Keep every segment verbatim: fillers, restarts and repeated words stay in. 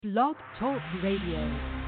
Blog Talk Radio.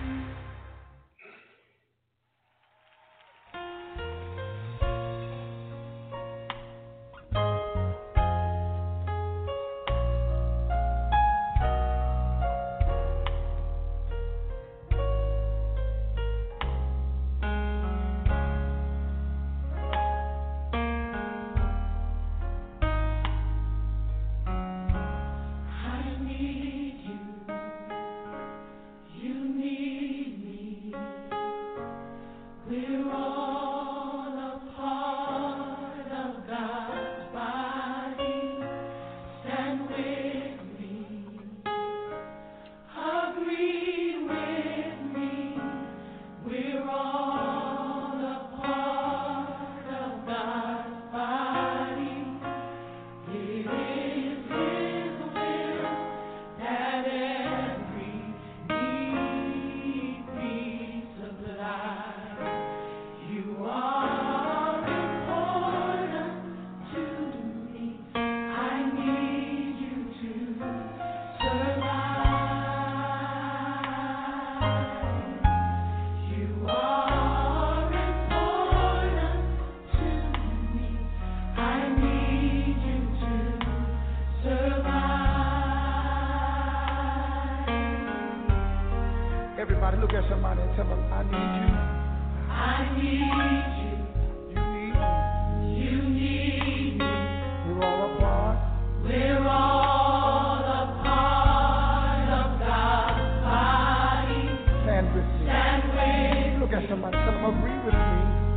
Everybody look at somebody and tell them, I need you. I need you. You need me. You need me. We're all a part. We're all a part of God's body. Stand with me. Stand with Look at somebody, tell them, agree with me.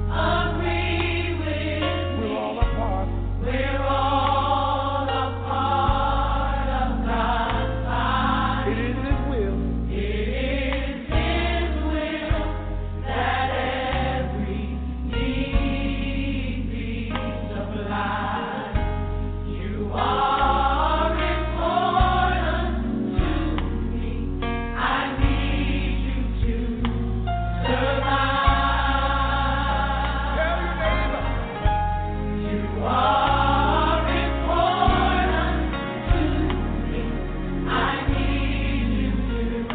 Agree with me. We're all a part. We're all a part of God's body. It is His will. It is His will that every need be supplied. You are important to me. I need you to survive. Tell your neighbor. You are important to me. I need you to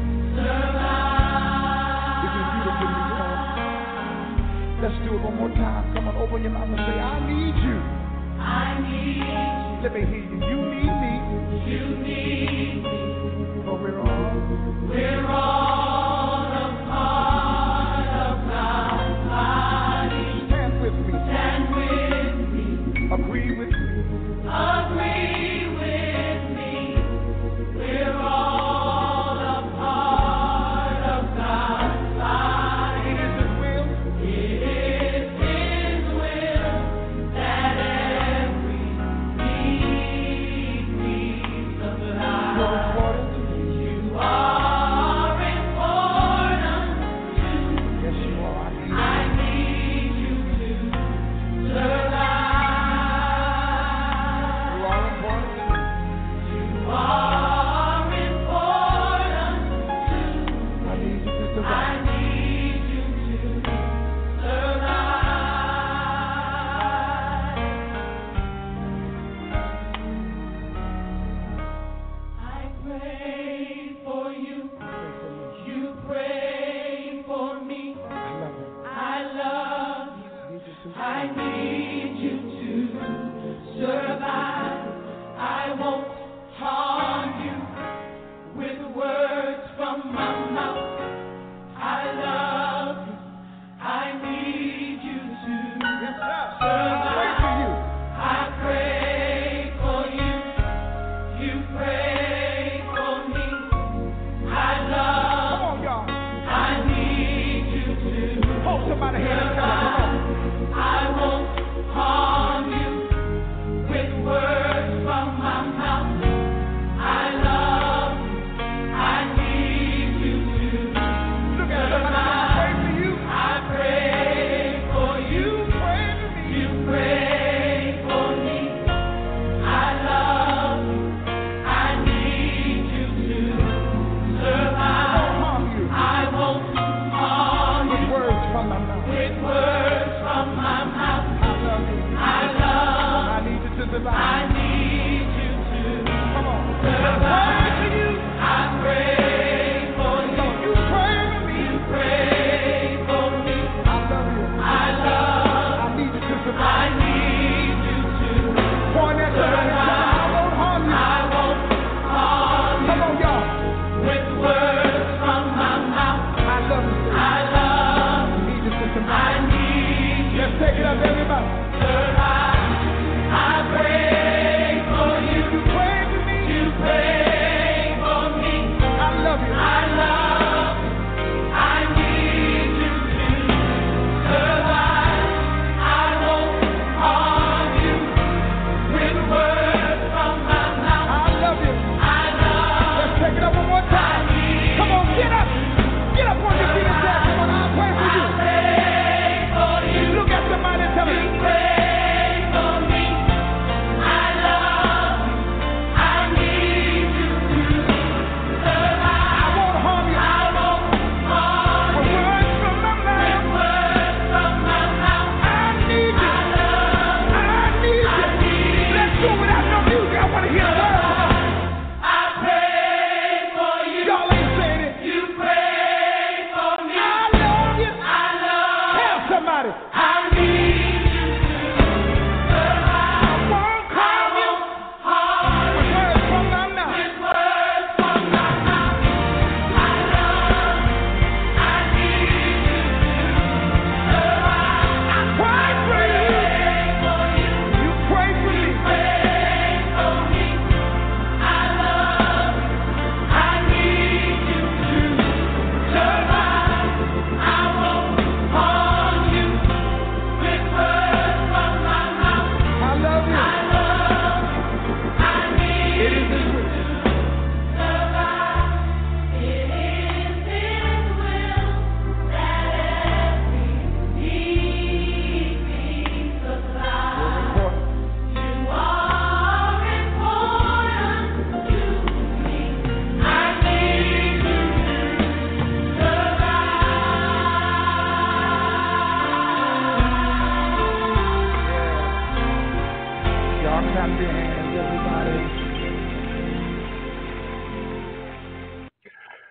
survive. This is beautiful, you know. Let's do it one more time. Come on, open your mouth and say, I need you. I need Let me hear you. You need me. you. You need me. For we're all. We're all a part of God's body. Stand with me. Stand with me. Agree with me. Agree with me. We're all a part of God's body. It is His will. It is His will that every need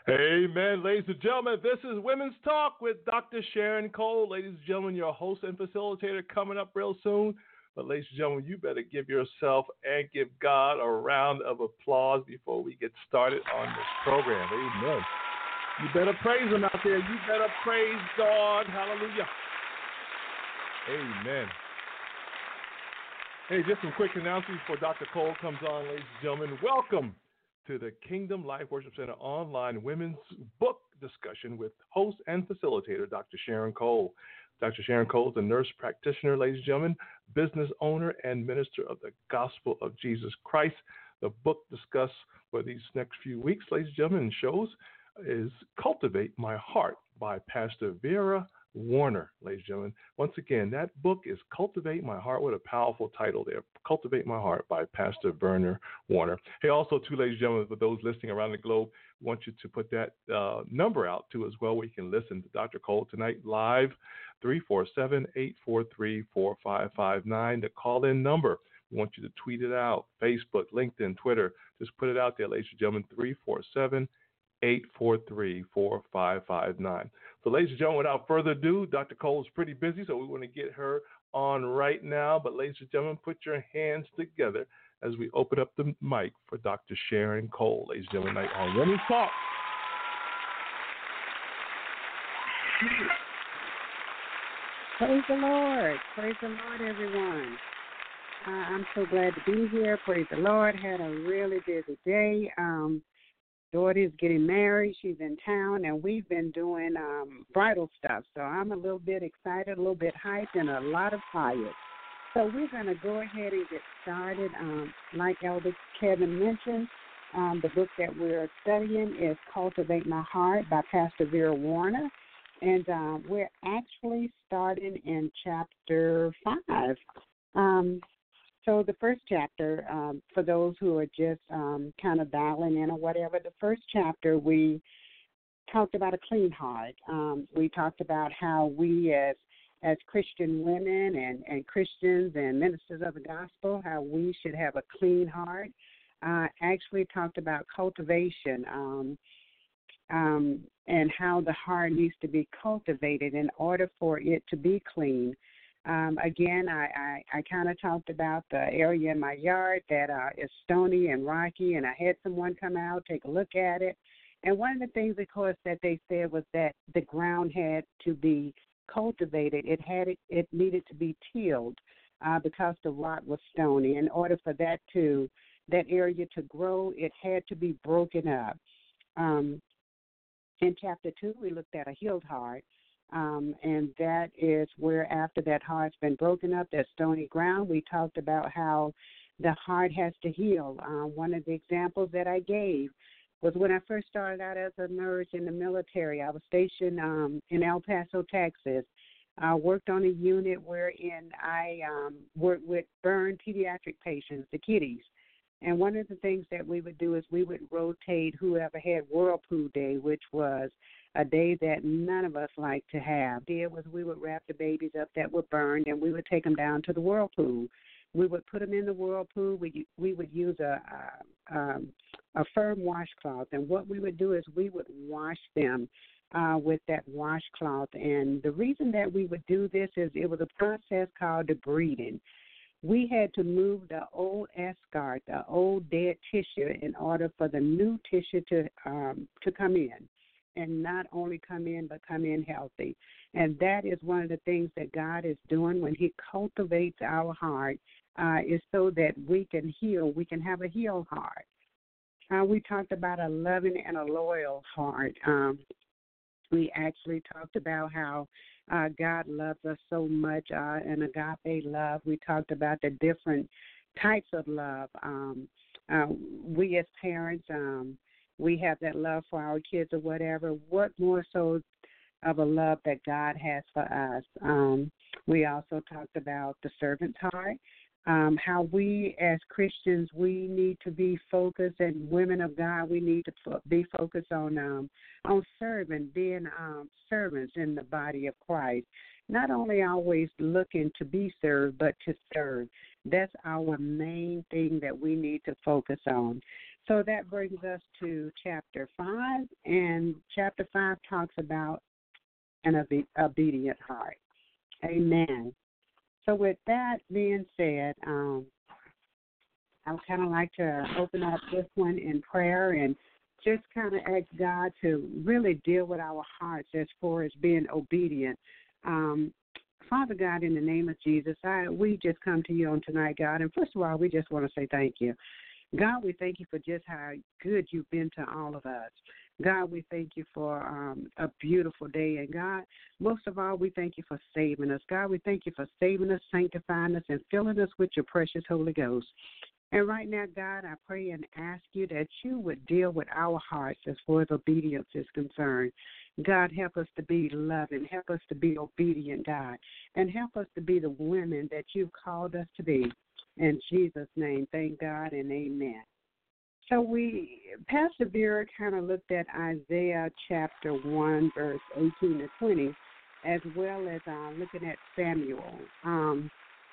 Amen. Ladies and gentlemen, this is Women's Talk with Doctor Sharon Cole. Ladies and gentlemen, your host and facilitator coming up real soon. But ladies and gentlemen, you better give yourself and give God a round of applause before we get started on this program. Amen. You better praise him out there. You better praise God. Hallelujah. Amen. Hey, just some quick announcements before Doctor Cole comes on, ladies and gentlemen. Welcome to the Kingdom Life Worship Center online women's book discussion with host and facilitator, Doctor Sharon Cole. Doctor Sharon Cole is a nurse practitioner, ladies and gentlemen, business owner, and minister of the gospel of Jesus Christ. The book discussed for these next few weeks, ladies and gentlemen, shows is Cultivate My Heart by Pastor Vera Warner, ladies and gentlemen. Once again, that book is Cultivate My Heart, with a powerful title there, Cultivate My Heart by Pastor Werner Warner. Hey, also, too, ladies and gentlemen, for those listening around the globe, we want you to put that uh, number out, too, as well, where you can listen to Doctor Cole tonight live, three four seven, eight four three, four five five nine, the call-in number. We want you to tweet it out, Facebook, LinkedIn, Twitter. Just put it out there, ladies and gentlemen, three four seven, eight four three, four five five nine. So, ladies and gentlemen, without further ado, Doctor Cole is pretty busy, so we want to get her on right now. But, ladies and gentlemen, put your hands together as we open up the mic for Doctor Sharon Cole. Ladies and gentlemen, tonight on Women's Talk. Praise the Lord. Praise the Lord, everyone. Uh, I'm so glad to be here. Praise the Lord. Had a really busy day. Um, daughter is getting married. She's in town, and we've been doing um, bridal stuff. So I'm a little bit excited, a little bit hyped, and a lot of fire. So we're going to go ahead and get started. Um, like Elder Kevin mentioned, um, the book that we're studying is Cultivate My Heart by Pastor Vera Warner. And um, we're actually starting in chapter five. Um, so the first chapter, um, for those who are just um, kind of dialing in or whatever, the first chapter we talked about a clean heart. Um, we talked about how we as as Christian women and, and Christians and ministers of the gospel, how we should have a clean heart. Uh, actually talked about cultivation um, um, and how the heart needs to be cultivated in order for it to be clean. Um, again, I, I, I kind of talked about the area in my yard that uh, is stony and rocky, and I had someone come out, take a look at it. And one of the things, of course, that they said was that the ground had to be cultivated. It had it, it needed to be tilled uh, because the rock was stony. In order for that to that area to grow, it had to be broken up. Um, in chapter two, we looked at a healed heart. Um, and that is where after that heart's been broken up, that stony ground, we talked about how the heart has to heal. Uh, one of the examples that I gave was when I first started out as a nurse in the military. I was stationed um, in El Paso, Texas. I worked on a unit wherein I um, worked with burn pediatric patients, the kiddies. And one of the things that we would do is we would rotate whoever had Whirlpool Day, which was a day that none of us like to have. The idea was we would wrap the babies up that were burned, and we would take them down to the whirlpool. We would put them in the whirlpool. We we would use a a, um, a firm washcloth, and what we would do is we would wash them uh, with that washcloth. And the reason that we would do this is it was a process called debriding. We had to move the old eschar, the old dead tissue, in order for the new tissue to um, to come in. And not only come in, but come in healthy. And that is one of the things that God is doing when he cultivates our heart, uh, is so that we can heal. We can have a healed heart. Uh, we talked about a loving and a loyal heart. Um, we actually talked about how uh, God loves us so much, uh, an agape love. We talked about the different types of love. Um, uh, we as parents, um, we have that love for our kids or whatever. What more so of a love that God has for us? Um, we also talked about the servant's heart, um, how we as Christians, we need to be focused, and women of God, we need to fo- be focused on um, on serving, being um, servants in the body of Christ. Not only always looking to be served, but to serve. That's our main thing that we need to focus on. So that brings us to chapter five, and chapter five talks about an obe- obedient heart. Amen. So with that being said, um, I would kind of like to open up this one in prayer and just kind of ask God to really deal with our hearts as far as being obedient. Um, Father God, in the name of Jesus, I, we just come to you on tonight, God. And first of all, we just want to say thank you. God, we thank you for just how good you've been to all of us. God, we thank you for um, a beautiful day. And God, most of all, we thank you for saving us. God, we thank you for saving us, sanctifying us, and filling us with your precious Holy Ghost. And right now, God, I pray and ask you that you would deal with our hearts as far as obedience is concerned. God, help us to be loving. Help us to be obedient, God. And help us to be the women that you've called us to be. In Jesus' name, thank God and amen. So we, Pastor Vera kind of looked at Isaiah chapter one, verse eighteen to twenty, as well as uh, looking at Samuel. Um,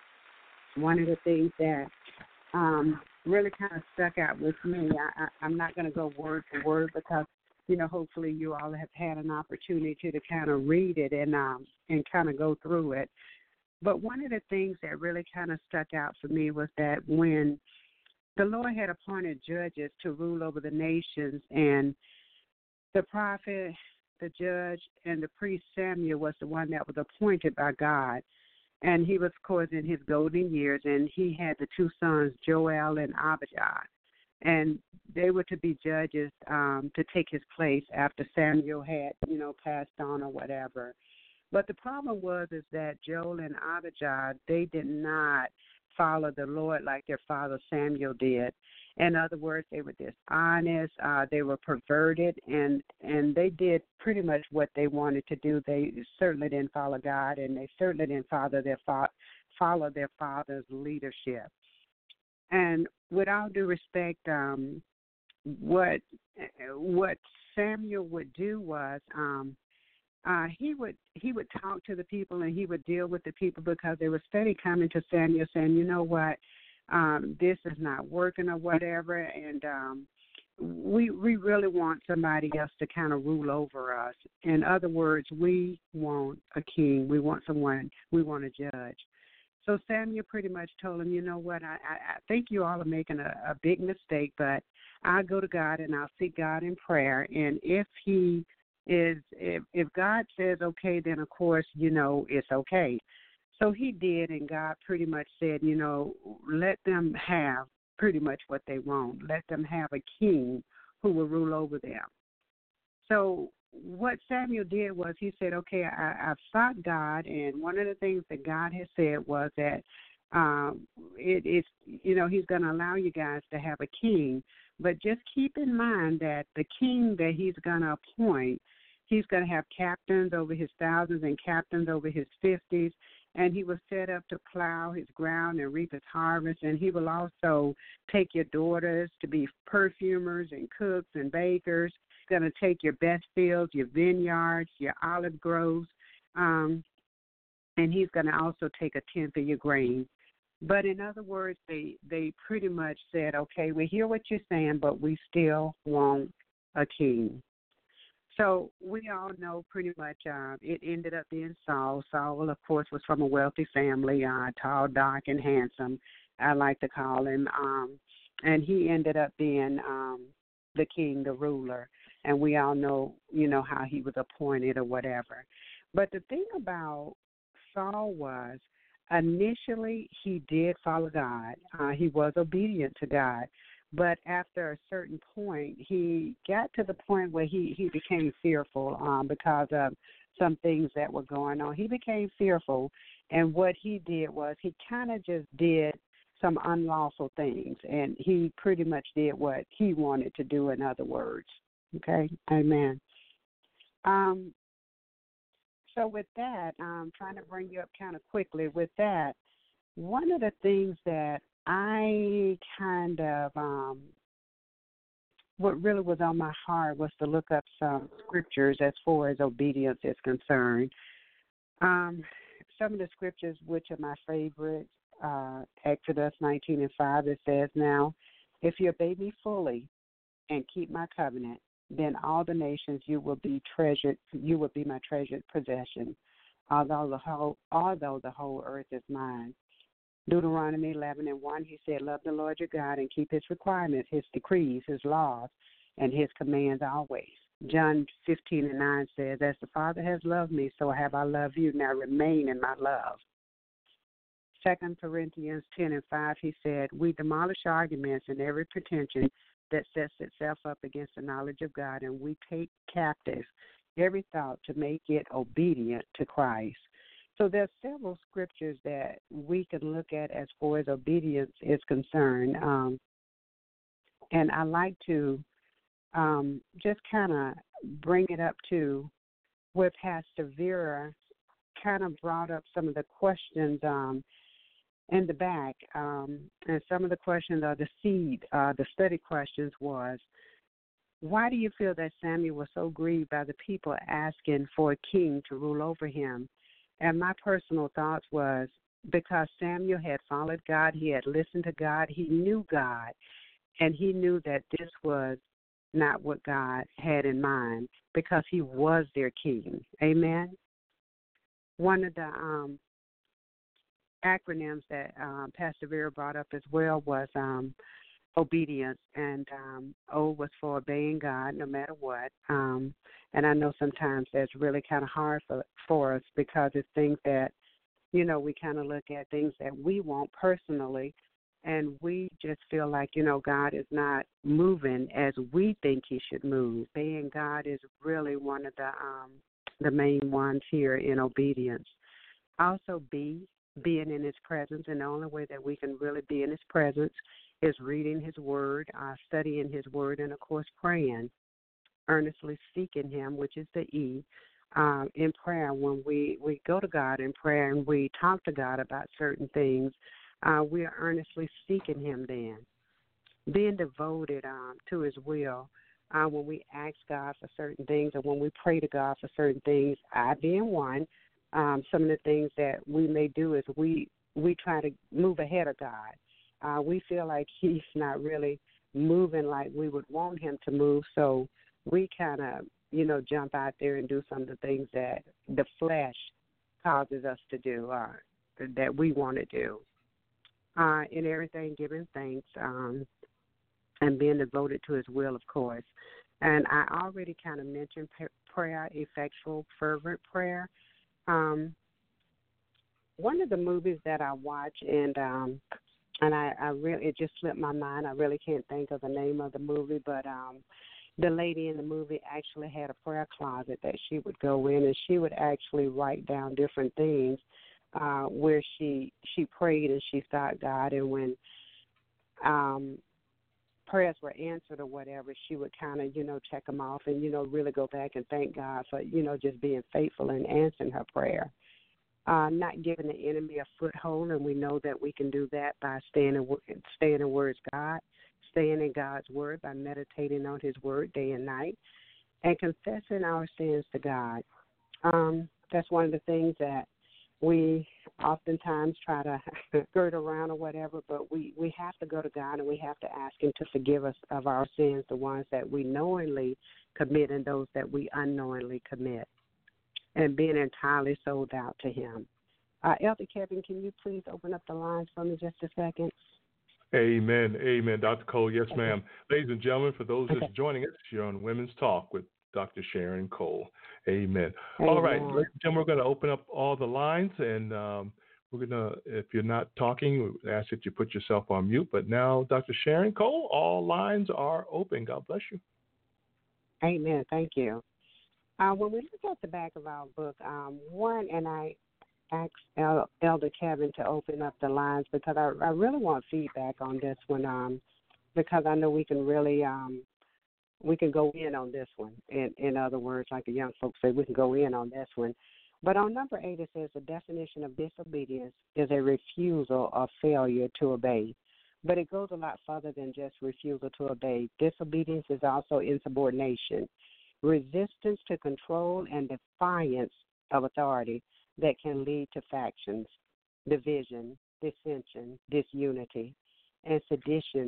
one of the things that um, really kind of stuck out with me, I, I, I'm not going to go word for word because, you know, hopefully you all have had an opportunity to kind of read it and um, and kind of go through it. But one of the things that really kind of stuck out for me was that when the Lord had appointed judges to rule over the nations, and the prophet, the judge, and the priest Samuel was the one that was appointed by God. And he was, of course, in his golden years, and he had the two sons, Joel and Abijah. And they were to be judges um, to take his place after Samuel had, you know, passed on or whatever. But the problem was is that Joel and Abijah, they did not follow the Lord like their father Samuel did. In other words, they were dishonest, uh, they were perverted, and, and they did pretty much what they wanted to do. They certainly didn't follow God, and they certainly didn't follow their, fa- follow their father's leadership. And with all due respect, um, what what Samuel would do was um, Uh, he would he would talk to the people and he would deal with the people because they were steady coming to Samuel saying, you know what, um, this is not working or whatever, and um, we we really want somebody else to kind of rule over us. In other words, we want a king. We want someone. We want a judge. So Samuel pretty much told him, you know what, I, I, I think you all are making a, a big mistake, but I'll go to God and I'll seek God in prayer, and if he is if, if God says okay, then of course, you know, it's okay. So he did, and God pretty much said, you know, let them have pretty much what they want. Let them have a king who will rule over them. So what Samuel did was he said, okay, I, I've sought God, and one of the things that God has said was that um, it is, you know, he's going to allow you guys to have a king, but just keep in mind that the king that he's going to appoint, he's going to have captains over his thousands and captains over his fifties, and he will set up to plow his ground and reap his harvest, and he will also take your daughters to be perfumers and cooks and bakers. He's going to take your best fields, your vineyards, your olive groves, um, and he's going to also take a tenth of your grain. But in other words, they, they pretty much said, okay, we hear what you're saying, but we still want a king. So we all know pretty much uh, it ended up being Saul. Saul, of course, was from a wealthy family, uh, tall, dark, and handsome, I like to call him. Um, and he ended up being um, the king, the ruler. And we all know, you know, how he was appointed or whatever. But the thing about Saul was, initially, he did follow God. Uh, he was obedient to God. But after a certain point, he got to the point where he, he became fearful um, because of some things that were going on. He became fearful, and what he did was he kind of just did some unlawful things, and he pretty much did what he wanted to do, in other words. Okay? Amen. Um. So with that, I'm trying to bring you up kind of quickly. With that, one of the things that I kind of, um, what really was on my heart was to look up some scriptures as far as obedience is concerned. Um, some of the scriptures, which are my favorites, uh, Exodus nineteen and five, it says, now, if you obey me fully and keep my covenant, then all the nations you will be treasured. You will be my treasured possession, although the whole although the whole earth is mine. Deuteronomy eleven and one, he said, love the Lord your God and keep his requirements, his decrees, his laws, and his commands always. John fifteen and nine says, as the Father has loved me, so have I loved you. Now remain in my love. Second Corinthians ten and five, he said, we demolish arguments and every pretension that sets itself up against the knowledge of God, and we take captive every thought to make it obedient to Christ. So there's several scriptures that we can look at as far as obedience is concerned. Um, and I like to um, just kind of bring it up to where Pastor Vera kind of brought up some of the questions um, in the back. Um, and some of the questions are the seed, uh, the study questions was, why do you feel that Samuel was so grieved by the people asking for a king to rule over him? And my personal thoughts was because Samuel had followed God, he had listened to God, he knew God, and he knew that this was not what God had in mind because he was their king. Amen? One of the um, acronyms that um, Pastor Vera brought up as well was um, obedience, and um, O was for obeying God no matter what. Um, and I know sometimes that's really kind of hard for, for us because it's things that, you know, we kind of look at things that we want personally, and we just feel like, you know, God is not moving as we think he should move. Obeying God is really one of the um, the main ones here in obedience. Also, be, being in his presence, and the only way that we can really be in his presence is reading his word, uh, studying his word, and, of course, praying, earnestly seeking him, which is the E, uh, in prayer. When we, we go to God in prayer and we talk to God about certain things, uh, we are earnestly seeking him then. Being devoted um, to his will, uh, when we ask God for certain things or when we pray to God for certain things, I being one, um, some of the things that we may do is we, we try to move ahead of God. Uh, we feel like he's not really moving like we would want him to move, so we kind of, you know, jump out there and do some of the things that the flesh causes us to do, or that we want to do. Uh, in everything, giving thanks um, and being devoted to his will, of course. And I already kind of mentioned prayer, effectual, fervent prayer. Um, one of the movies that I watch, and um, and I, I really, it just slipped my mind. I really can't think of the name of the movie, but um, the lady in the movie actually had a prayer closet that she would go in, and she would actually write down different things uh, where she she prayed and she sought God, and when um, prayers were answered or whatever, she would kind of, you know, check them off and, you know, really go back and thank God for, you know, just being faithful and answering her prayer. Uh, not giving the enemy a foothold, and we know that we can do that by staying in, staying in Word of God, staying in God's Word, by meditating on his Word day and night, and confessing our sins to God. Um, that's one of the things that we oftentimes try to skirt around or whatever, but we, we have to go to God and we have to ask him to forgive us of our sins, the ones that we knowingly commit and those that we unknowingly commit, and being entirely sold out to him. Uh, Elder Kevin, can you please open up the lines for me just a second? Amen. Amen. Doctor Cole, yes, Okay. ma'am. Ladies and gentlemen, for those Okay. just joining us, you're on Women's Talk with Doctor Sharon Cole. Amen. Amen. All right, ladies and gentlemen, we're going to open up all the lines, and um, we're going to, if you're not talking, we ask that you put yourself on mute. But now, Doctor Sharon Cole, all lines are open. God bless you. Amen. Thank you. Uh, when we look at the back of our book, um, one, and I asked El- Elder Kevin to open up the lines because I, I really want feedback on this one, um, because I know we can really um, we can go in on this one. In, in other words, like the young folks say, we can go in on this one. But on number eight, it says the definition of disobedience is a refusal or failure to obey. But it goes a lot further than just refusal to obey. Disobedience is also insubordination, resistance to control, and defiance of authority that can lead to factions, division, dissension, disunity, and sedition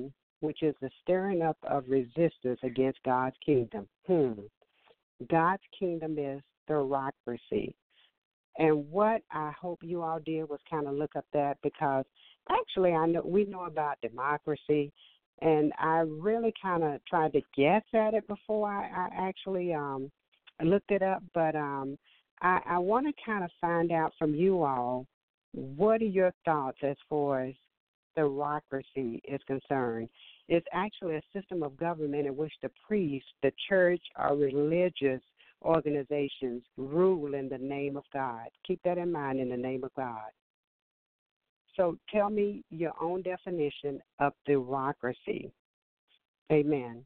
which is the stirring up of resistance against God's kingdom. Hmm. God's kingdom is theocracy. And what I hope you all did was kind of look up that, because actually I know we know about democracy, and I really kind of tried to guess at it before I, I actually um, looked it up. But um, I, I want to kind of find out from you all, what are your thoughts as far as theocracy is concerned? It's actually a system of government in which the priest, the church, or religious organizations rule in the name of God. Keep that in mind, in the name of God. So tell me your own definition of theocracy. Amen.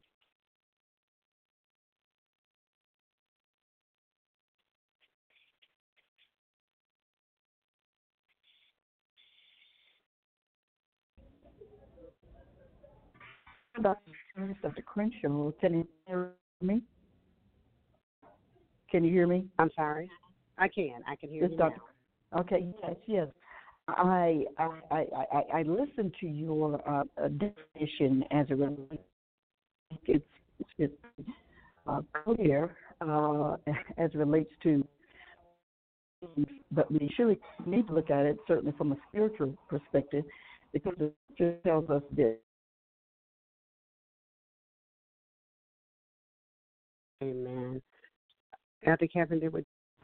Doctor Doctor Crenshaw, can you hear me? Can you hear me? I'm sorry. I can. I can hear It's you Doctor now. Okay. Yes. Yes. I I I I, I listened to your uh, definition as it relates. It's it's uh, clear uh, as it relates to, but we surely need to look at it certainly from a spiritual perspective, because it just tells us that. Amen. Elder Kevin, did we?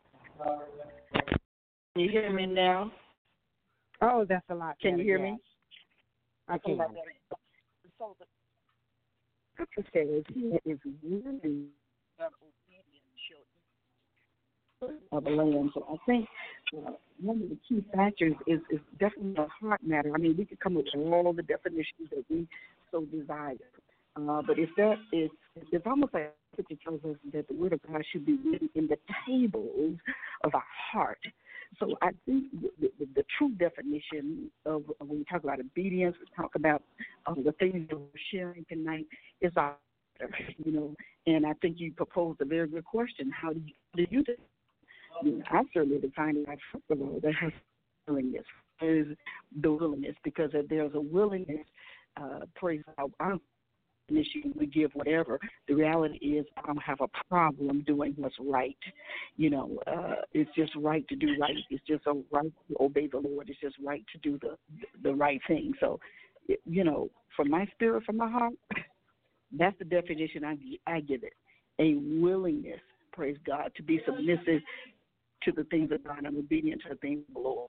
Can you hear me now? Oh, that's a lot. Can better, you hear yes. me? I can. So the scripture says he is really an obedient children of the land. So I think uh, one of the key factors is, is definitely a heart matter. I mean, we could come up with all the definitions that we so desire. Uh, but if that is, it's almost like it tells us that the Word of God should be written in the tables of our heart. So I think the, the, the true definition of, of when we talk about obedience, we talk about um, the things that we're sharing tonight, is our, you know. And I think you proposed a very good question. How do you do you do? I mean, I certainly define it as first of all that has willingness. Is the willingness, because if there's a willingness, uh, praise God, I'm issue, we give whatever. The reality is I don't have a problem doing what's right. You know, uh, it's just right to do right. It's just a right to obey the Lord. It's just right to do the the right thing. So, you know, from my spirit, from my heart, that's the definition I, I give it. A willingness, praise God, to be submissive to the things of God and obedient to the things of the Lord.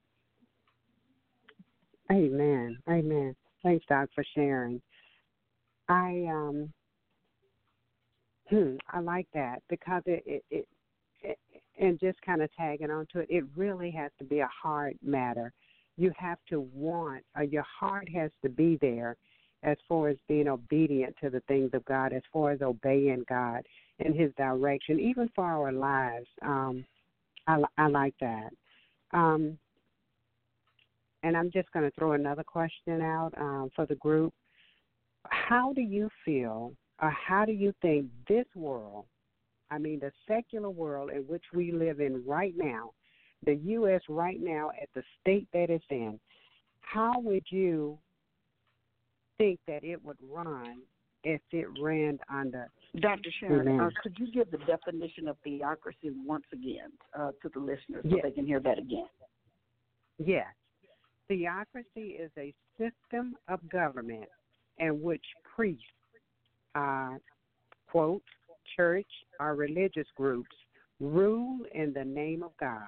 Amen. Amen. Thanks, Doc, for sharing. I um, hmm, I like that, because it, it, it, it and just kind of tagging on to it, it really has to be a heart matter. You have to want, or your heart has to be there as far as being obedient to the things of God, as far as obeying God and His direction, even for our lives. Um, I, I like that. Um, and I'm just going to throw another question out um, for the group. How do you feel, or how do you think this world, I mean the secular world in which we live in right now, the U S right now at the state that it's in, how would you think that it would run if it ran under? Doctor Sharon, uh, could you give the definition of theocracy once again uh, to the listeners so yes. they can hear that again? Yes. Theocracy is a system of government in which priests, uh, quote, church or religious groups rule in the name of God.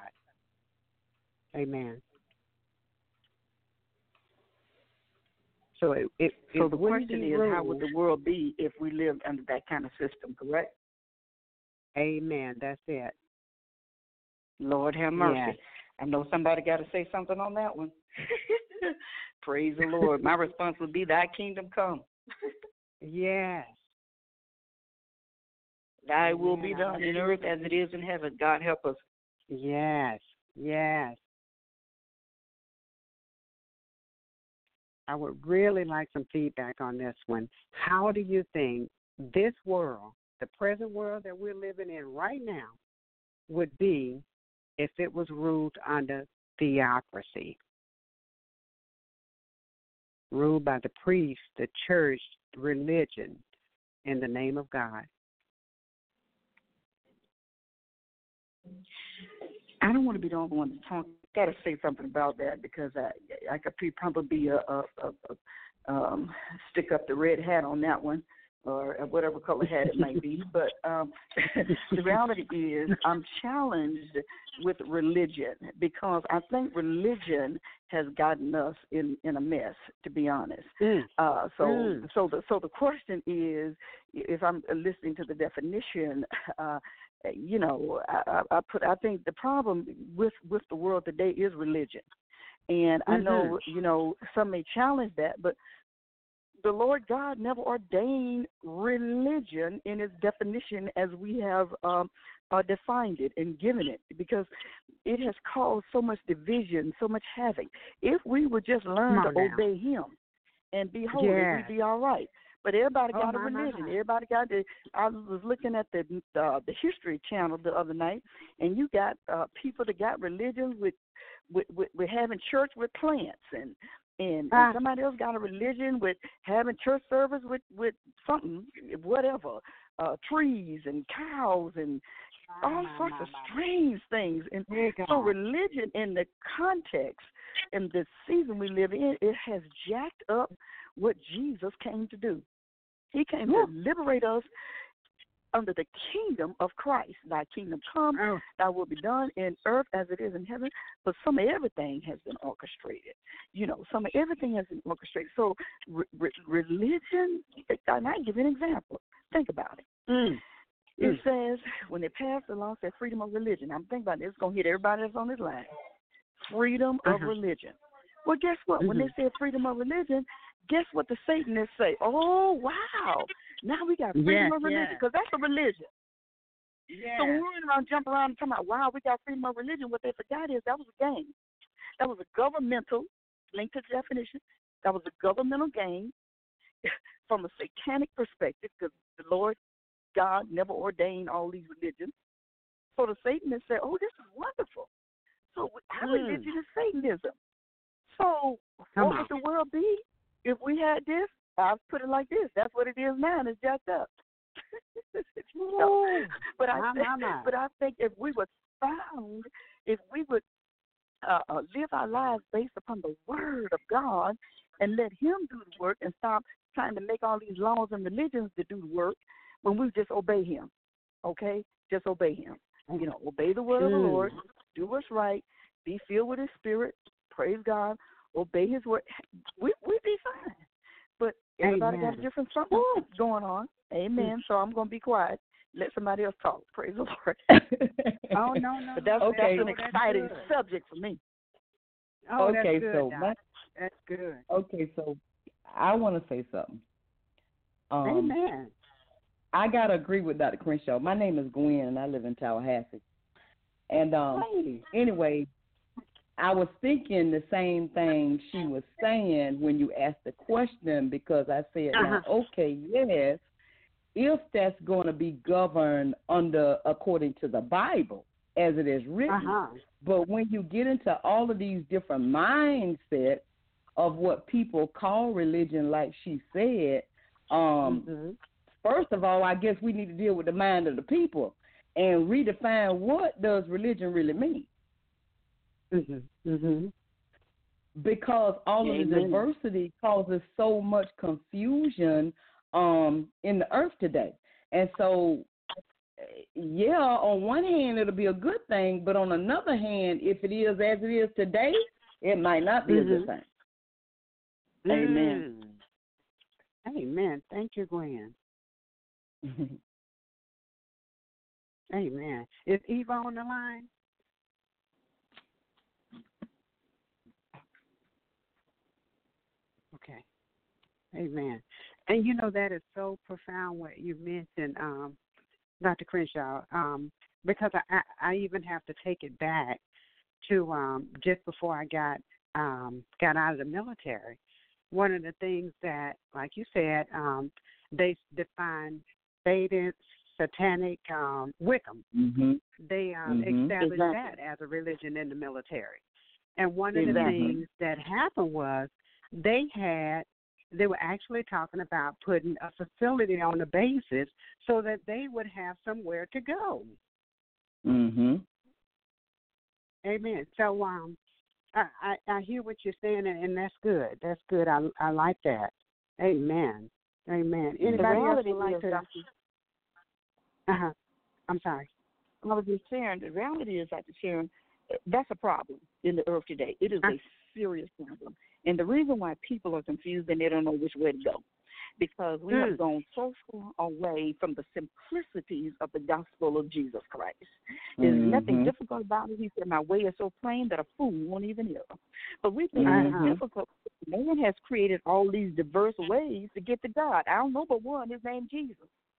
Amen. So it, it, so it the question is, ruled. How would the world be if we lived under that kind of system, correct? Amen. That's it. Lord have mercy. Yes. I know somebody got to say something on that one. Praise the Lord. My response would be, thy kingdom come. Yes. Thy will be done in earth as it is in heaven. God help us. Yes. Yes. I would really like some feedback on this one. How do you think this world, the present world that we're living in right now, would be if it was ruled under theocracy? Ruled by the priest, the church, religion in the name of God? I don't want to be the only one to talk. Got to say something about that because I I could be, probably be a, a, a, a um, stick up the red hat on that one, or whatever color hat it may be. But um, the reality is, I'm challenged with religion because I think religion has gotten us in, in a mess, to be honest. Mm. Uh, so, Mm. so the so the question is, if I'm listening to the definition. Uh, You know, I, I put. I think the problem with, with the world today is religion, and I know Mm-hmm. you know some may challenge that, but the Lord God never ordained religion in its definition as we have um, uh, defined it and given it, because it has caused so much division, so much havoc. If we would just learn to Come on now. obey Him and be holy, Yes. we'd be all right. But everybody Oh, got a my, my, religion. my. Everybody got the. I was looking at the uh, the History Channel the other night, and you got uh, people that got religions with, with, with, with having church with plants, and and, Ah. and somebody else got a religion with having church service with with something, whatever, uh, trees and cows and all My, sorts my, of my, my. strange things. And Dear so God. religion in the context in the season we live in, it has jacked up what Jesus came to do. He came Yeah. to liberate us under the kingdom of Christ. Thy kingdom come, Oh. thy will be done in earth as it is in heaven. But some of everything has been orchestrated. You know, some of everything has been orchestrated. So re- re- religion, I might give you an example. Think about it. Mm. It Mm. says, when they passed the law, it said freedom of religion. I'm thinking about this. It's going to hit everybody that's on this line. Freedom of Uh-huh. religion. Well, guess what? When they Mhm. said freedom of religion, guess what the Satanists say? Oh, wow. Now we got freedom Yes, of religion, yes. because that's a religion. Yes. So when we run around, jump around and talking about, wow, we got freedom of religion, what they forgot is that was a game. That was a governmental, linked to the definition, that was a governmental game from a satanic perspective, because the Lord God never ordained all these religions. So the Satanists say, oh, this is wonderful. So our Mm. religion is Satanism. So Come what on. would the world be if we had this? I'll put it like this. That's what it is now, and it's jacked up. so, but I My, think, my, my. but I think if we would found, if we would uh, uh, live our lives based upon the Word of God and let Him do the work, and stop trying to make all these laws and religions to do the work, when we just obey Him, okay? Just obey Him. You know, obey the word of the Mm. Lord, do what's right, be filled with His Spirit, praise God, obey His word. We we be fine. But everybody got a Amen. different something going on. Amen. So I'm going to be quiet. Let somebody else talk. Praise the Lord. Oh, no, no. But that's, no. that's Okay. an Oh, that's exciting good. subject for me. Oh, Okay, that's good, so Doc. my- That's good. Okay, so I want to say something. Um, Amen. I gotta agree with Doctor Crenshaw. My name is Gwen, and I live in Tallahassee. And um, Hey. anyway, I was thinking the same thing she was saying when you asked the question, because I said, now, Uh-huh. okay, yes, if that's going to be governed under according to the Bible as it is written. Uh-huh. But when you get into all of these different mindsets of what people call religion, like she said, um, Mm-hmm. first of all, I guess we need to deal with the mind of the people and redefine what does religion really mean. Mm-hmm. Mm-hmm. Because all of the Amen. diversity causes so much confusion um, in the earth today. And so, yeah, on one hand, it'll be a good thing, but on another hand, if it is as it is today, it might not be Mm-hmm. a good thing. Amen. Mm. Amen. Thank you, Gwen. Amen. Is Eva on the line? Okay. Amen. And you know that is so profound what you mentioned, um, Doctor Crenshaw, um, because I, I, I even have to take it back to um, just before I got um, got out of the military. One of the things that, like you said, um, they define Satan, satanic, um, Wiccan. Mm-hmm. They um, Mhm. established Exactly. that as a religion in the military. And one of Exactly. the things that happened was they had they were actually talking about putting a facility on the bases so that they would have somewhere to go. Mhm. Amen. So um, I, I, I hear what you're saying, and, and that's good. That's good. I I like that. Amen. Amen. Anybody else would like to? Uh huh. I'm sorry. I was just saying, the reality is, Doctor Sharon, that's a problem in the earth today. It is a serious problem. And the reason why people are confused and they don't know which way to go, because we Mm. have gone so far away from the simplicities of the gospel of Jesus Christ. There's Mhm. nothing difficult about it. He said, my way is so plain that a fool won't even hear. But we think Uh-huh. it's difficult. Man has created all these diverse ways to get to God. I don't know but one. His name Jesus.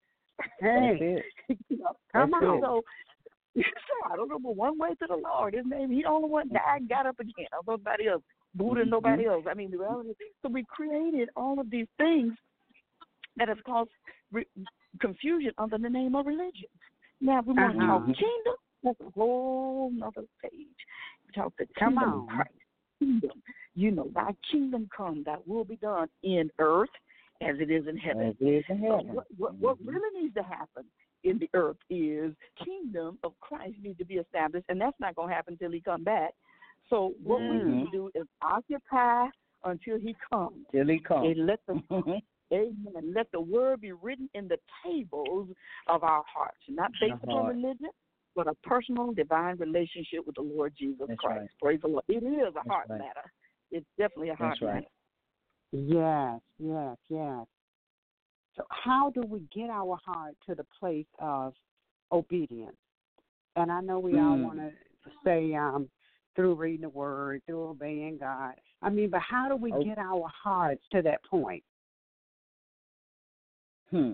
Hey, You know, come That's on. it. so, so I don't know but one way to the Lord. His name, he the only one died and got up again. I don't know nobody else. Buddha, Mhm. nobody else. I mean, the reality. So we created all of these things that have caused re- confusion under the name of religion. Now, if we want to Uh-huh. talk kingdom, that's a whole nother page. We talk the Come kingdom on. of Christ. Kingdom. You know, thy kingdom come, thy will be done in earth as it is in heaven. As it is in So heaven. what, what, what really needs to happen in the earth is kingdom of Christ needs to be established, and that's not going to happen until he come back. So what we need to do is occupy until he comes. Till he comes. And let the Amen. Let the word be written in the tables of our hearts, not based Our upon heart. religion, but a personal, divine relationship with the Lord Jesus That's Christ. right. Praise the Lord. It is a That's heart right. matter. It's definitely a heart That's right. matter. Yes, yes, yes. So how do we get our heart to the place of obedience? And I know we all Mm. want to say um, through reading the word, through obeying God. I mean, but how do we Oh. get our hearts to that point? Hmm.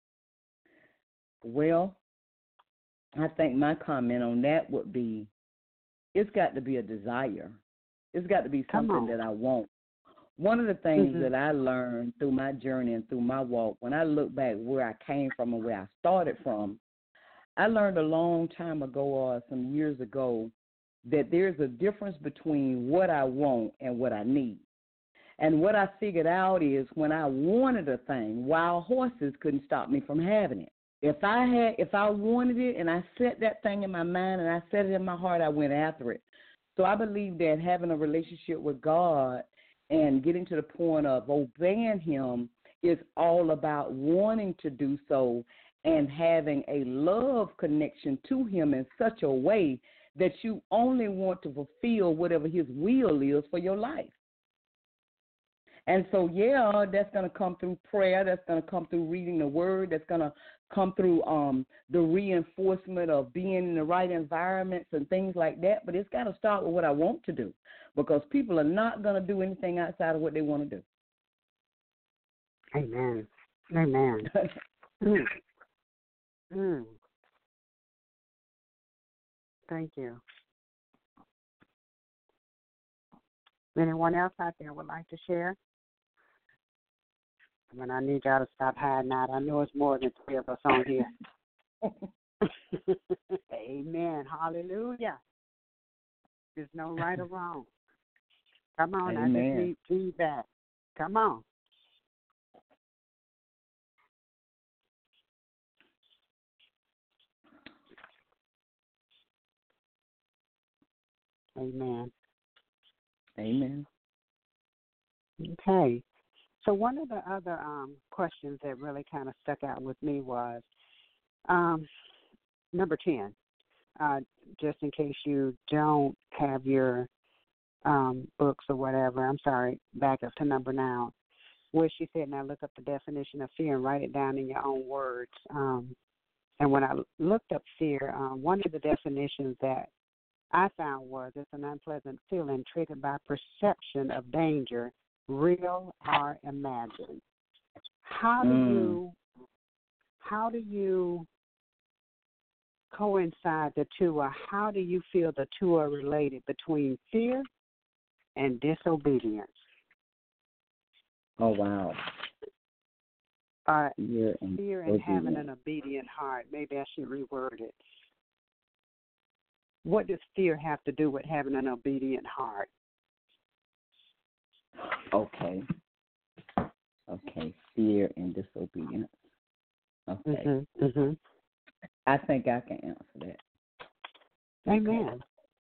Well, I think my comment on that would be it's got to be a desire. It's got to be Come something on. that I want. One of the things Mhm. that I learned through my journey and through my walk, when I look back where I came from and where I started from, I learned a long time ago or some years ago that there's a difference between what I want and what I need. And what I figured out is when I wanted a thing, wild horses couldn't stop me from having it. If I had, if I wanted it and I set that thing in my mind and I set it in my heart, I went after it. So I believe that having a relationship with God and getting to the point of obeying him is all about wanting to do so and having a love connection to him in such a way that you only want to fulfill whatever his will is for your life. And so, yeah, that's going to come through prayer. That's going to come through reading the word. That's going to come through um, the reinforcement of being in the right environments and things like that. But it's got to start with what I want to do, because people are not going to do anything outside of what they want to do. Amen. Amen. mm. Mm. Thank you. Anyone else out there would like to share? I mean, I need y'all to stop hiding out. I know it's more than three of us on here. Amen. Hallelujah. There's no right or wrong. Come on. Amen. I just need feedback. Come on. Amen. Amen. Okay. So one of the other um, questions that really kind of stuck out with me was um, number ten, uh, just in case you don't have your um, books or whatever. I'm sorry, back up to number nine, where she said, now look up the definition of fear and write it down in your own words. Um, and when I looked up fear, uh, one of the definitions that I found was it's an unpleasant feeling triggered by perception of danger, real or imagined. How do Mm. you how do you coincide the two, or how do you feel the two are related between fear and disobedience? Oh, wow. Uh, Fear and fear and having obedience. an obedient heart. Maybe I should reword it. What does fear have to do with having an obedient heart? Okay. Okay, fear and disobedience. Okay. Mm-hmm. Mm-hmm. I think I can answer that. Amen.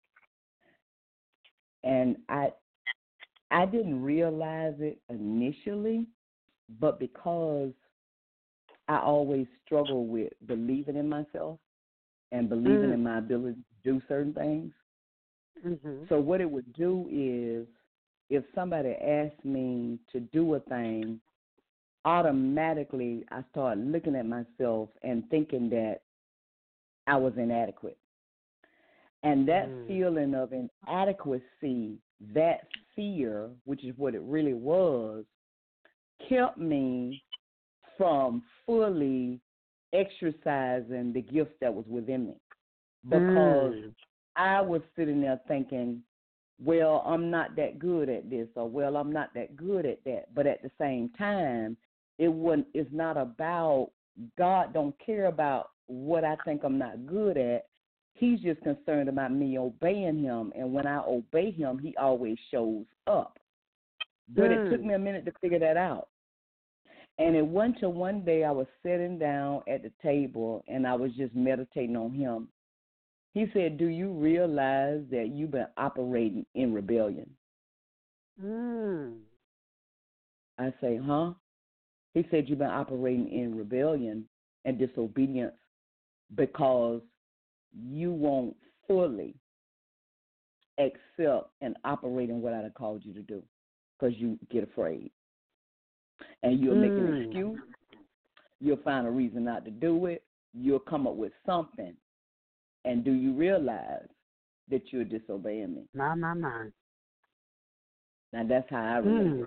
And I I didn't realize it initially, but because I always struggle with believing in myself and believing Mm. in my ability to do certain things. Mm-hmm. So what it would do is if somebody asked me to do a thing, automatically I start looking at myself and thinking that I was inadequate. And that Mm. feeling of inadequacy, that fear, which is what it really was, kept me from fully exercising the gift that was within me. Because Mm. I was sitting there thinking, well, I'm not that good at this, or well, I'm not that good at that. But at the same time, it wouldn't, it's not about, God don't care about what I think I'm not good at. He's just concerned about me obeying him. And when I obey him, he always shows up. But Mm. it took me a minute to figure that out. And it wasn't until one day I was sitting down at the table and I was just meditating on him. He said, do you realize that you've been operating in rebellion? Mm. I say, huh? He said, you've been operating in rebellion and disobedience because you won't fully accept and operate in what I called you to do because you get afraid. And you'll make an Mm. excuse. You'll find a reason not to do it. You'll come up with something. And do you realize that you're disobeying me? My, my, my. Now, that's how I relate Mm. it.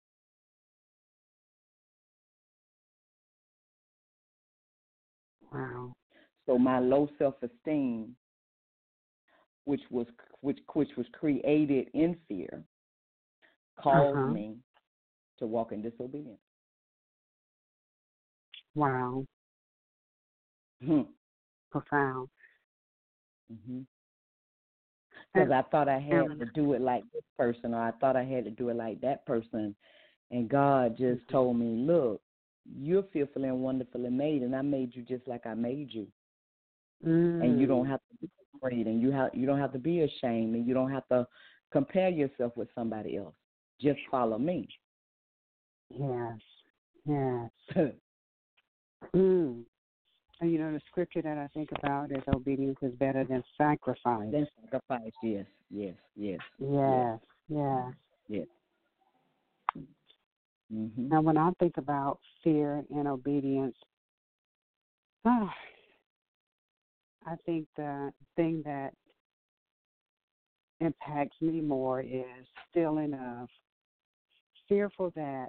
Wow. So my low self-esteem, which was which which was created in fear, caused Uh-huh. me to walk in disobedience. Wow. Hmm. Profound. Mm-hmm. Because I thought I had Um, to do it like this person, or I thought I had to do it like that person. And God just Mm-hmm. told me, look, you're fearfully and wonderfully made, and I made you just like I made you. Mm. And you don't have to be afraid, and you have you don't have to be ashamed, and you don't have to compare yourself with somebody else. Just follow me. Yes. Yes. Mm. And you know, the scripture that I think about is obedience is better than sacrifice. Then sacrifice, yes, yes, yes, Yes. Yes. yes. Mm-hmm. Now, when I think about fear and obedience, ah, I think the thing that impacts me more is feeling of fearful that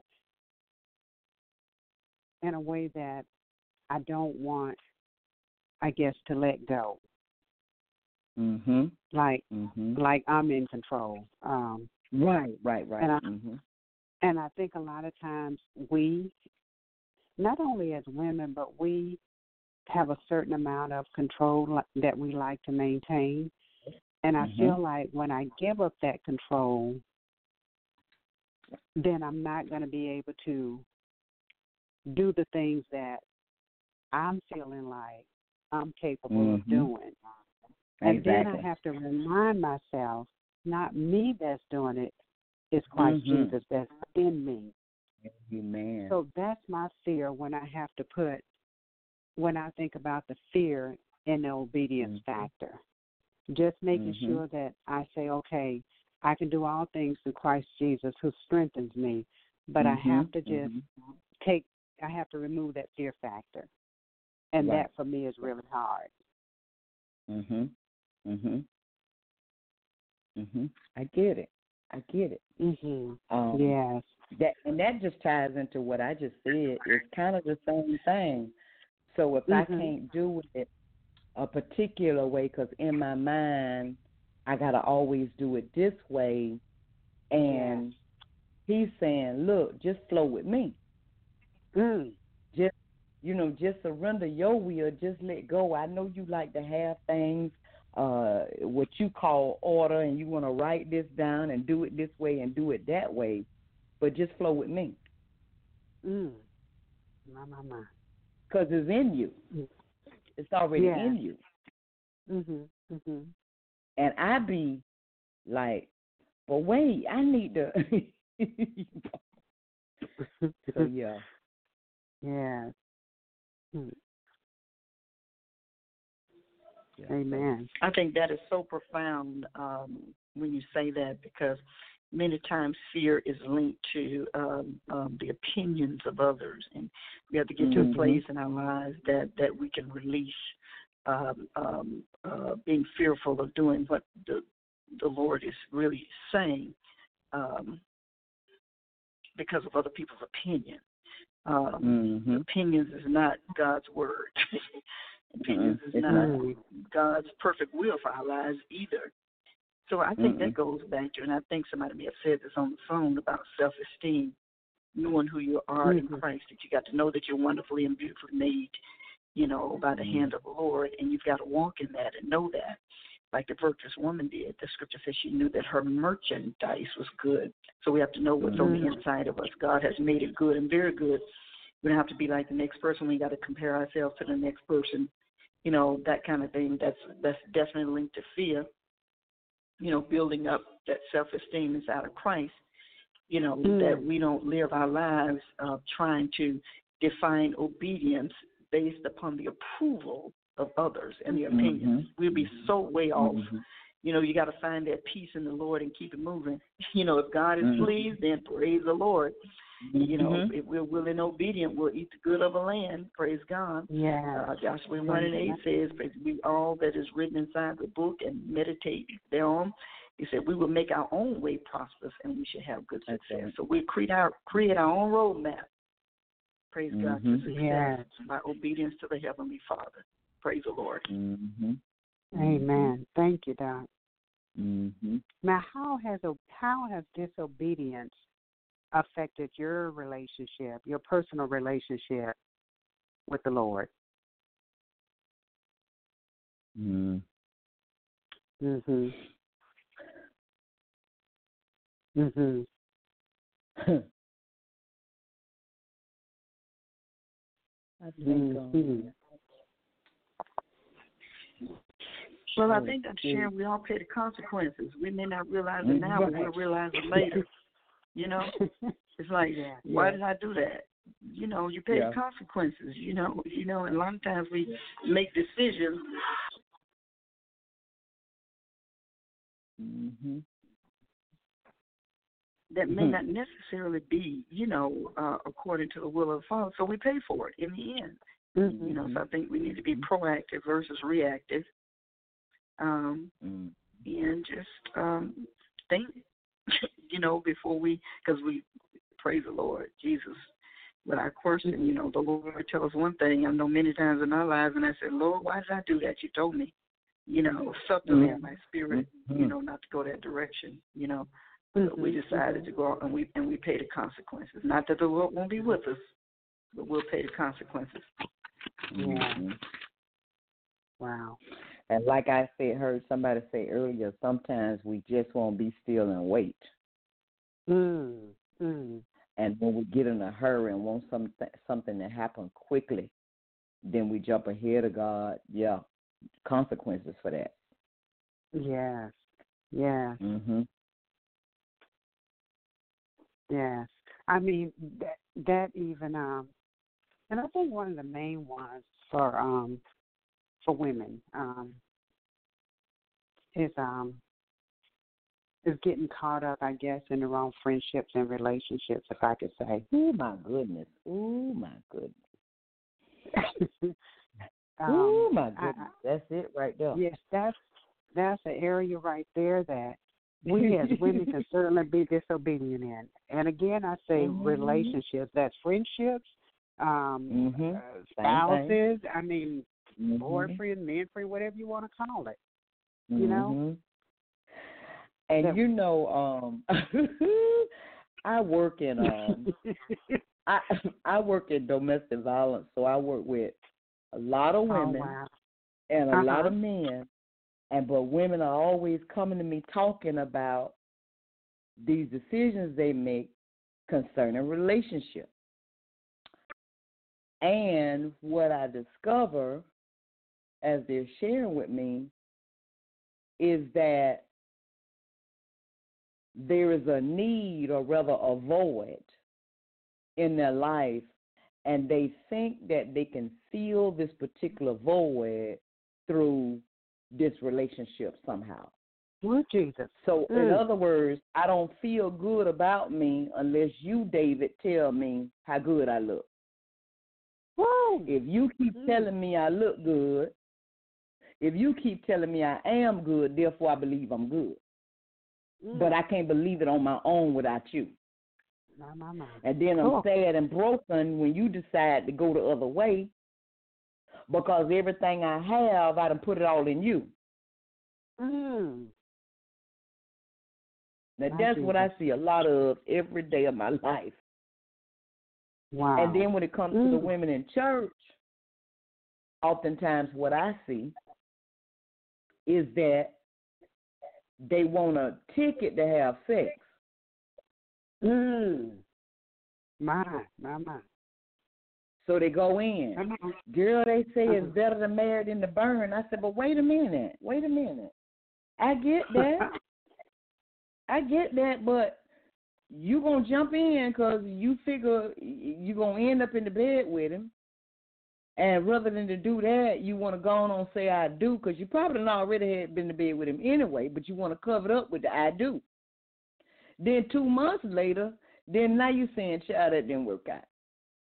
in a way that I don't want, I guess, to let go. Mm-hmm. Like, Mm-hmm. like I'm in control. Um, Right, right, right. and I, Mm-hmm. and I think a lot of times we, not only as women, but we have a certain amount of control li- that we like to maintain. And I Mhm. feel like when I give up that control, then I'm not going to be able to do the things that I'm feeling like I'm capable of Mhm. doing. And then I Exactly. have to remind myself, not me that's doing it, it's Christ Mhm. Jesus that's in me. Amen. So that's my fear when I have to put, when I think about the fear and the obedience Mhm. factor. Just making Mhm. sure that I say, okay, I can do all things through Christ Jesus who strengthens me, but I have to just Mhm. take, I have to remove that fear factor. And Right. that for me is really hard. Mhm. Mhm. Mhm. I get it. I get it. Mhm. Um, Yes. That and that just ties into what I just said. It's kind of the same thing. So if I Mhm. can't do it a particular way, because in my mind I gotta always do it this way, and he's saying, "Look, just flow with me. Mm. Just you know, just surrender your will. Just let go. I know you like to have things, uh, what you call order, and you want to write this down and do it this way and do it that way, but just flow with me." Mm. My, my, my. Because it's in you. It's already Yeah. in you. Mhm. Mhm. And I be like, but wait, I need to. So yeah. Yeah. Hmm. yeah. Amen. I think that is so profound um, when you say that, because many times fear is linked to um, um, the opinions of others, and we have to get to Mhm. a place in our lives that, that we can release um, um, uh, being fearful of doing what the the Lord is really saying um, because of other people's opinion. Um, Mhm. Opinions is not God's word. Opinions Mm-mm. is It's not not. God's perfect will for our lives either. So I think Mm-mm. that goes back to, and I think somebody may have said this on the phone about self-esteem, knowing who you are in Mhm. Christ, that you got to know that you're wonderfully and beautifully made, you know, by the Mhm. hand of the Lord, and you've got to walk in that and know that, like the virtuous woman did. The scripture says she knew that her merchandise was good. So we have to know what's on the Mhm. inside of us. God has made it good and very good. We don't have to be like the next person. We got to compare ourselves to the next person, you know, that kind of thing. That's that's definitely linked to fear. You know, building up that self-esteem inside of Christ. You know, Mm. that we don't live our lives uh, trying to define obedience based upon the approval of others and their opinions. Mhm. We'll be so way off. Mhm. You know, you got to find that peace in the Lord and keep it moving. You know, if God is Mhm. pleased, then praise the Lord. You know, Mhm. if we're willing and obedient, we'll eat the good of the land. Praise God. Yeah. Uh, Joshua one and eight says, "Praise be all that is written inside the book and meditate thereon." He said, "We will make our own way prosperous, and we should have good That's success." right. So we create our create our own roadmap. Praise God to Mhm. success Yes. by obedience to the Heavenly Father. Praise the Lord. Mhm. Amen. Thank you, Doc. Mhm. Now, how has o- how has disobedience affected your relationship, your personal relationship with the Lord? Mhm. Mhm. Mhm. I think. Um, Mhm. Well, I oh, think I'm shoot. sharing we all pay the consequences. We may not realize it now, but we'll Right. realize it later. You know? It's like, Yeah. why Yeah. did I do that? You know, you pay Yeah. the consequences. You know, you know, and a lot of times we make decisions. Mhm. That may not necessarily be, you know, uh, according to the will of the Father. So we pay for it in the end. Mhm. You know, so I think we need to be proactive versus reactive, um, Mhm. and just um, think, you know, before we, because we praise the Lord, Jesus. Without question, you know, the Lord tells us one thing. I know many times in our lives, and I said, Lord, why did I do that? You told me, you know, something in my spirit, you know, not to go that direction, you know. But we decided to go out and we and we pay the consequences. Not that the Lord won't be with us, but we'll pay the consequences. Yeah. Mhm. Wow. And like I said, heard somebody say earlier, sometimes we just won't be still and wait. Mm. Mm. And when we get in a hurry and want something something to happen quickly, then we jump ahead of God. Yeah, consequences for that. Yes. Yes. Mhm. Yes. I mean that that even um, and I think one of the main ones for um for women um is um is getting caught up, I guess, in the wrong friendships and relationships, if I could say. Oh my goodness. Oh my goodness. um, oh my I- goodness. That's it right there. Yes, that's that's an area right there that we as women can certainly be disobedient in. And again, I say Mhm. relationships. That's friendships, um, Mhm. uh, Same spouses. I mean, Mhm. boyfriend, man, friend, whatever you want to call it. Mhm. You know. And That- you know, um, I work in um, I I work in domestic violence, so I work with a lot of oh women wow. and a Uh-huh. lot of men, and but women are always coming to me talking about these decisions they make concerning relationships. And what I discover as they're sharing with me is that there is a need, or rather a void in their life, and they think that they can fill this particular void through this relationship somehow. Lord Jesus. So, Mm. in other words, I don't feel good about me unless you, David, tell me how good I look. Woo. If you keep Mm. telling me I look good, if you keep telling me I am good, therefore I believe I'm good. Mm. But I can't believe it on my own without you. My, my, my. And then I'm Cool. sad and broken when you decide to go the other way, because everything I have, I done put it all in you. Mm. Now, My that's what I Jesus. see a lot of every day of my life. Wow. And then when it comes to the Mm. women in church, oftentimes what I see is that they want a ticket to have sex. Mm. My, my, my. So they go in. Come on. Girl, they say Uh-huh. it's better than married than to burn. I said, but wait a minute. Wait a minute. I get that. I get that, but you going to jump in because you figure you're going to end up in the bed with him. And rather than to do that, you want to go on and say I do, because you probably already had been to bed with him anyway, but you want to cover it up with the I do. Then two months later, then now you're saying, child, that didn't work out.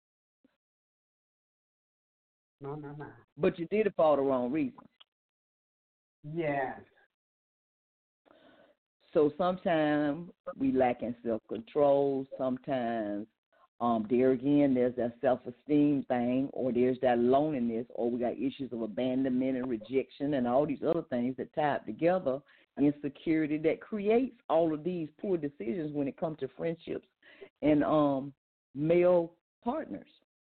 No, no, no. But you did it for all the wrong reasons. Yes. So sometimes we lack in self-control. Sometimes um, there again, there's that self-esteem thing, or there's that loneliness, or we got issues of abandonment and rejection and all these other things that tie up together, insecurity that creates all of these poor decisions when it comes to friendships and um, male partners.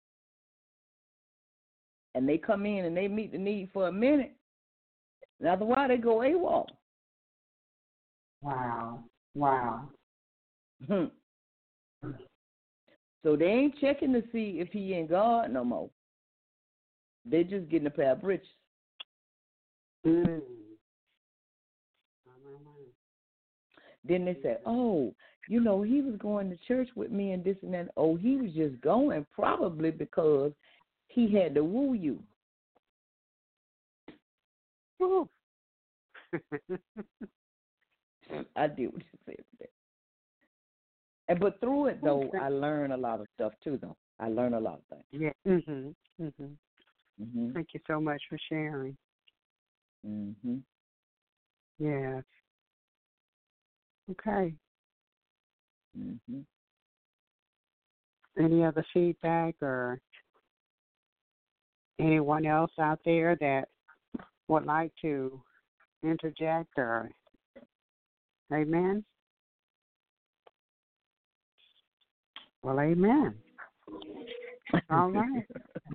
And they come in and they meet the need for a minute. And after a while, they go AWOL. Wow. Wow. Hmm. So they ain't checking to see if he in God no more. They're just getting a pair of britches. Mm. Then they say, oh, you know, he was going to church with me and this and that. Oh, he was just going probably because he had to woo you. Woo. I did what you said today. And but through it though, Okay. I learn a lot of stuff too. Though I learn a lot of things. Yeah. Mhm. Mhm. Mhm. Thank you so much for sharing. Mhm. Yes. Okay. Mhm. Any other feedback or anyone else out there that would like to interject or amen? Well, amen. All right.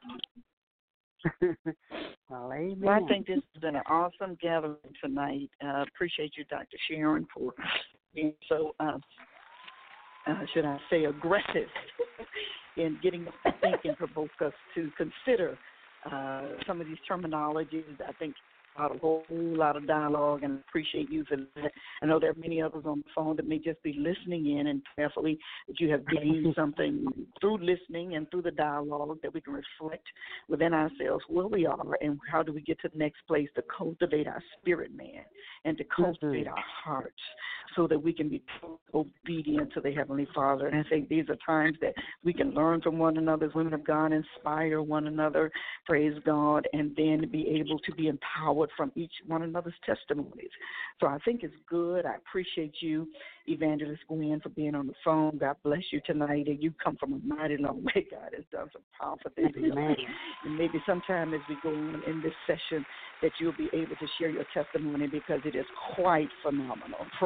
Well, amen. Well, I think this has been an awesome gathering tonight. Uh, appreciate you, Doctor Sharon, for being so, uh, uh, should I say, aggressive in getting us to think and provoke us to consider uh, some of these terminologies. I think a whole lot of dialogue, and appreciate you for that. I know there are many others on the phone that may just be listening in, and prayerfully that you have gained something through listening and through the dialogue that we can reflect within ourselves where we are and how do we get to the next place to cultivate our spirit man and to cultivate Mhm. our hearts so that we can be obedient to the Heavenly Father. And I think these are times that we can learn from one another as women of God, inspire one another, praise God, and then be able to be empowered from each one another's testimonies. So I think it's good. I appreciate you, Evangelist Gwen, for being on the phone. God bless you tonight. And you come from a mighty long way. God has done some powerful things in your life. And maybe sometime as we go on in this session that you'll be able to share your testimony because it is quite phenomenal. Praise the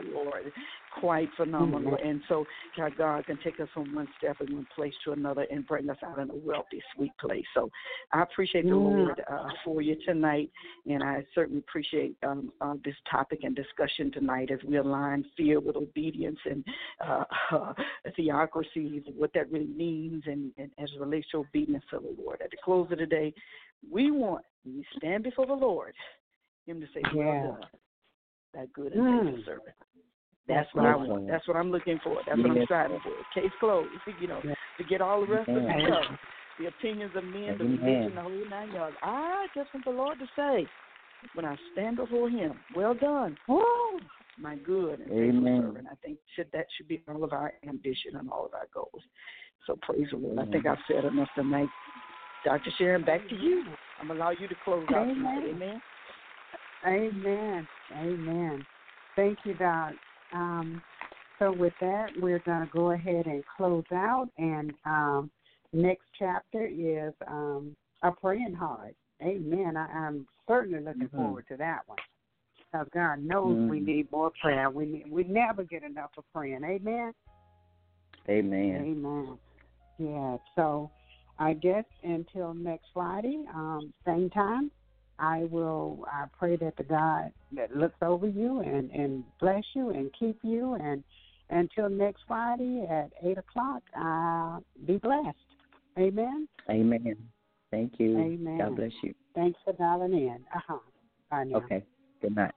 Lord. Quite phenomenal. Mm-hmm. And so God, God can take us from one step and one place to another and bring us out in a wealthy, sweet place. So I appreciate the mm-hmm. Lord uh, for you tonight, and I certainly appreciate um, uh, this topic and discussion tonight as we align fear with obedience and uh, uh, theocracies and what that really means and, and as it relates to obedience to the Lord. At the close of the day, we want, when we stand before the Lord, Him to say, well yeah. done, that good and faithful mm. servant. That's what I want. That's what I'm looking for. That's what I'm striving for. Case closed. You know, forget all the rest of the stuff, the opinions of men, the religion, the whole nine yards. I just want the Lord to say, when I stand before Him, well done, oh, my good and faithful servant. I think should, that should be all of our ambition and all of our goals. So praise the Lord. I think I've said enough tonight. Doctor Sharon, back to you. I'm going to allow you to close out tonight. Amen. Amen. Amen. Thank you, Doc. Um, so with that, we're going to go ahead and close out. And um, next chapter is um, a praying heart. Amen. I, I'm certainly looking mm-hmm. forward to that one. Because God knows mm-hmm. we need more prayer. We need, we never get enough of praying. Amen. Amen. Amen. Yeah. So I guess until next Friday, um, same time, I will I pray that the God that looks over you and, and bless you and keep you. And until next Friday at eight o'clock, uh, be blessed. Amen? Amen. Thank you. Amen. God bless you. Thanks for dialing in. Uh-huh. Bye now. Okay. Good night.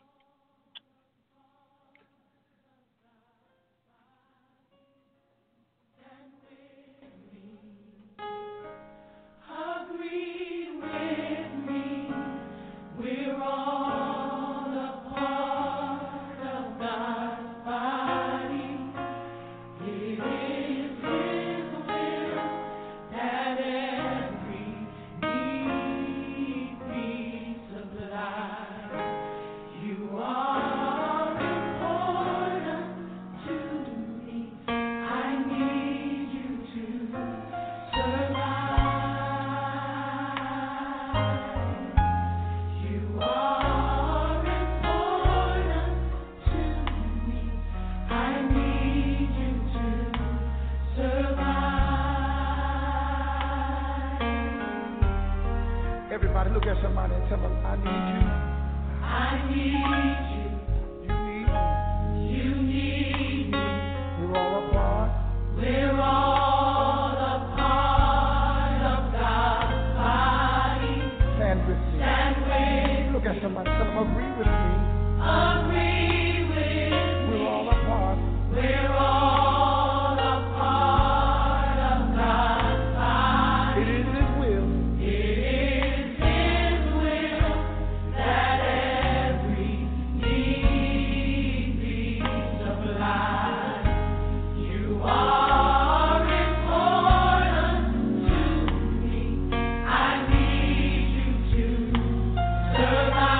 Everybody look at somebody and tell them, I need you. I need you. You need me. You need me. We're all a part. We're all a part of God's body. Stand with me. Stand with Look at somebody, tell them, agree with me. Agree with me. We're all a part. We're all a part of God's body. It is His will. It is His will that every need be supplied. You are important to me. I need you to survive.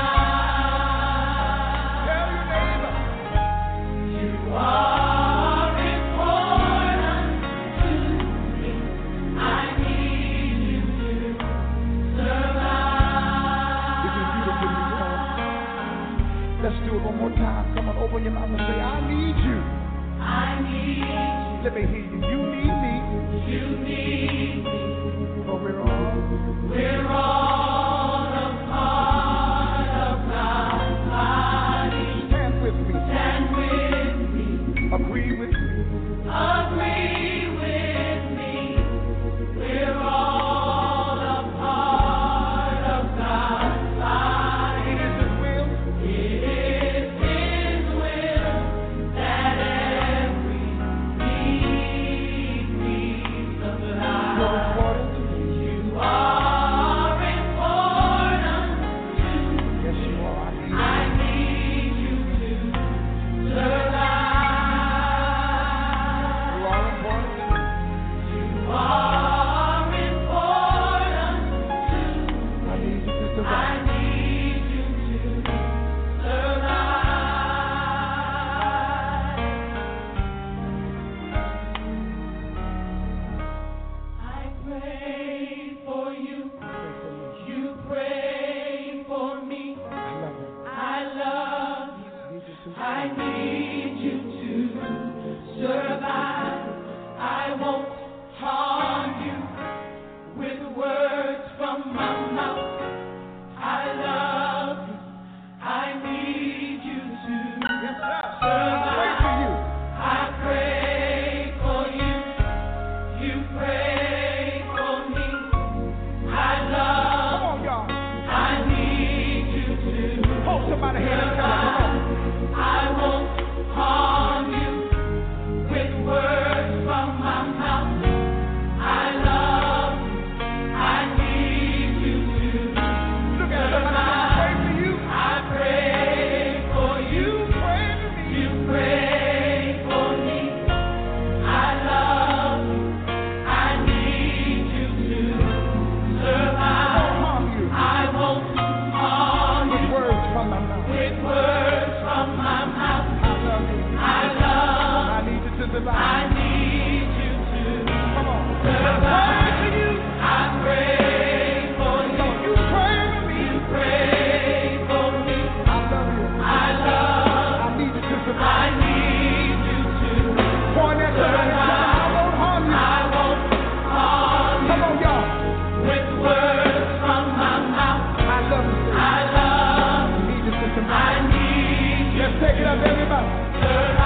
Tell your neighbor. You are important to me. I need you to survive. This is beautiful, you know. Let's do it one more time. Come on, open your mouth and say, I need you. I need Let me hear you. You need me. you. You need me. For we're all. We're all a part of God's body. Stand with me. Stand with me. Agree with me. Agree with me. We're all a part of God's body. It is His will. It is His will that every need be supplied. You're important to me. You are important to me. Yes, you are. I need I need you to survive. you. You are important to me. You are important to me. I need you to I survive. need you to survive. I pray for you. Pray for me. You pray for me. I love you. I love you. I need you to I need you survive. I won't harm you with words from my mouth. I love you. I need you to Yes, sir. survive. Pray for you. I pray for you. You pray for me. I Come love. on, y'all. I need you to Hold somebody here and tell them, come on. I won't harm you with words from my mouth. I love you. I need you to Look at somebody. Pray for you. I pray for you. Pray for me. You pray for me. I love you. I need you to I survive. won't harm you. I won't harm With you words from my mouth. with words from my mouth. I love you. I love. I need you to I survive. need you to Come on. survive. Pray for you. I pray for So you. you pray for me. You pray for me. I love you. I love. I need you to I survive. need you to Point at somebody and tell them, I won't harm you. I won't harm Come on, y'all. you with words from my mouth. I love you. I love. I need you to I survive. need you Let's take it up, everybody. to